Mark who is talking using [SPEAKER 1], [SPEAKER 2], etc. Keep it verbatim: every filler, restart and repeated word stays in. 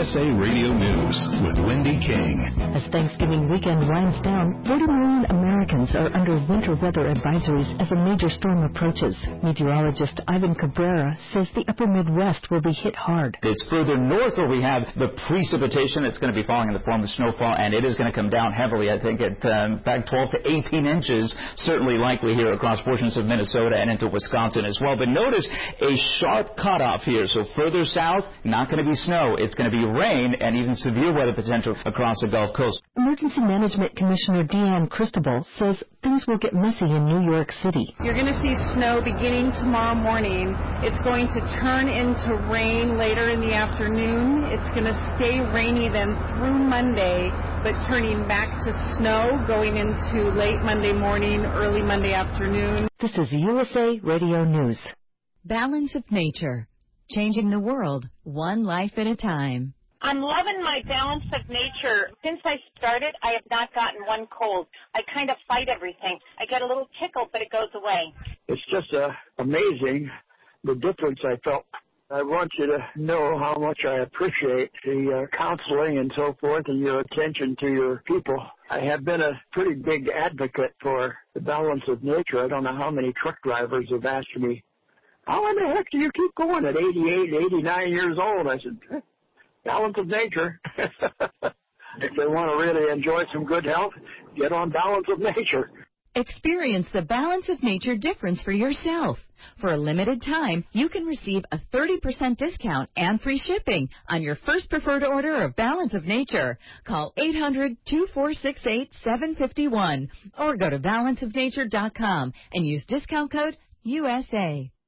[SPEAKER 1] S A Radio News with Wendy King.
[SPEAKER 2] As Thanksgiving weekend winds down, forty million Americans are under winter weather advisories as a major storm approaches. Meteorologist Ivan Cabrera says the upper Midwest will be hit hard.
[SPEAKER 3] It's further north where we have the precipitation. It's going to be falling in the form of snowfall, and it is going to come down heavily. I think at um, in fact twelve to eighteen inches, certainly likely here across portions of Minnesota and into Wisconsin as well. But notice a sharp cutoff here. So further south, not going to be snow. It's going to be rain and even severe weather potential across the Gulf Coast.
[SPEAKER 2] Emergency Management Commissioner Deanne Cristobal says things will get messy in New York City.
[SPEAKER 4] You're going to see snow beginning tomorrow morning. It's going to turn into rain later in the afternoon. It's going to stay rainy then through Monday, but turning back to snow going into late Monday morning, early Monday afternoon.
[SPEAKER 2] This is U S A Radio News.
[SPEAKER 5] Balance of Nature. Changing the world, one life at a time.
[SPEAKER 6] I'm loving my Balance of Nature. Since I started, I have not gotten one cold. I kind of fight everything. I get a little tickle, but it goes away.
[SPEAKER 7] It's just uh, amazing the difference I felt. I want you to know how much I appreciate the uh, counseling and so forth and your attention to your people. I have been a pretty big advocate for the Balance of Nature. I don't know how many truck drivers have asked me, how in the heck do you keep going at eighty-eight, eighty-nine years old? I said, Balance of Nature. If they want to really enjoy some good health, get on Balance of Nature.
[SPEAKER 5] Experience the Balance of Nature difference for yourself. For a limited time, you can receive a thirty percent discount and free shipping on your first preferred order of Balance of Nature. Call eight hundred, two four six eight, seven five one or go to balance of nature dot com and use discount code U S A.